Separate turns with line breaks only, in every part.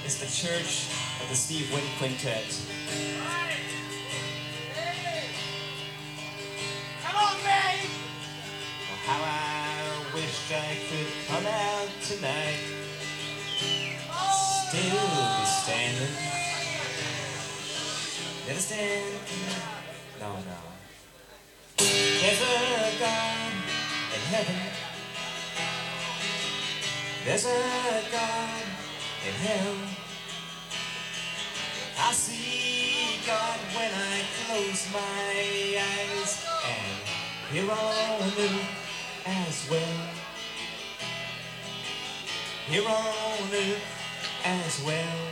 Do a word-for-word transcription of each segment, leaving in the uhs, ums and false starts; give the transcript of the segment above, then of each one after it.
is the Church of the Steve Wynn Quintet.
Come on, babe!
Oh, how I wished I could come out tonight, still be standing. Never stand. No, no. There's a God in heaven. There's a God in hell. I see God when I close my eyes, and here on earth as well. Here on earth as well.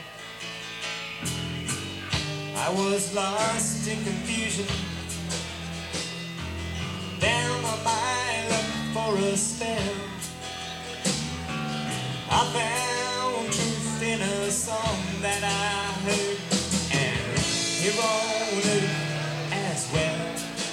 I was lost in confusion, down on my luck for a spell. I found truth in a song that I heard, and here on earth as well.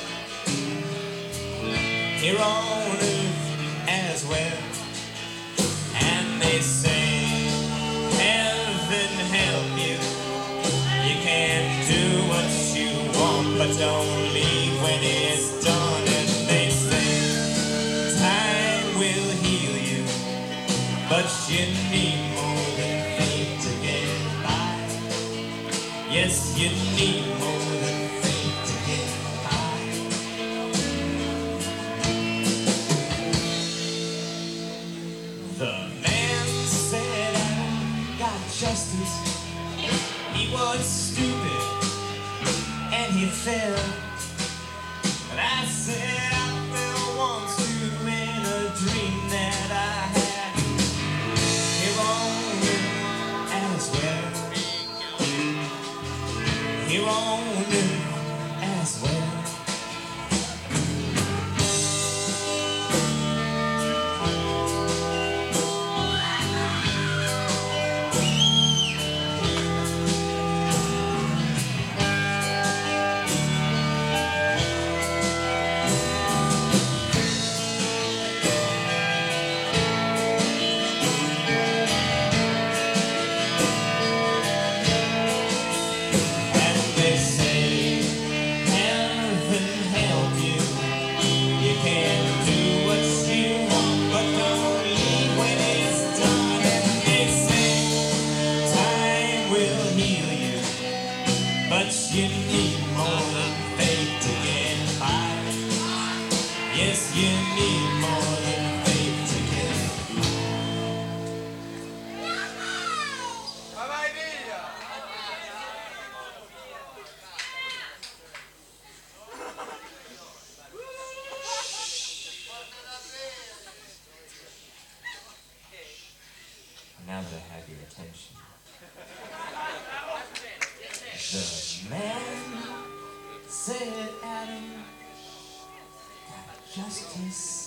Here on earth as well. And they say, heaven help you. You can't do what you want, but don't leave when it's done. And they say, time will heal you, but you need more than faith to get by. Yes, you need more than faith to get by. The man said I got justice. He was stupid and he fell. But I said I fell once too in a dream that I had. Here on earth as well. Here on earth as well. But you need more than faith to get by. Yes, you need more than faith to get by.
Vai via!
Now that I have your attention, the man said, Adam, got justice.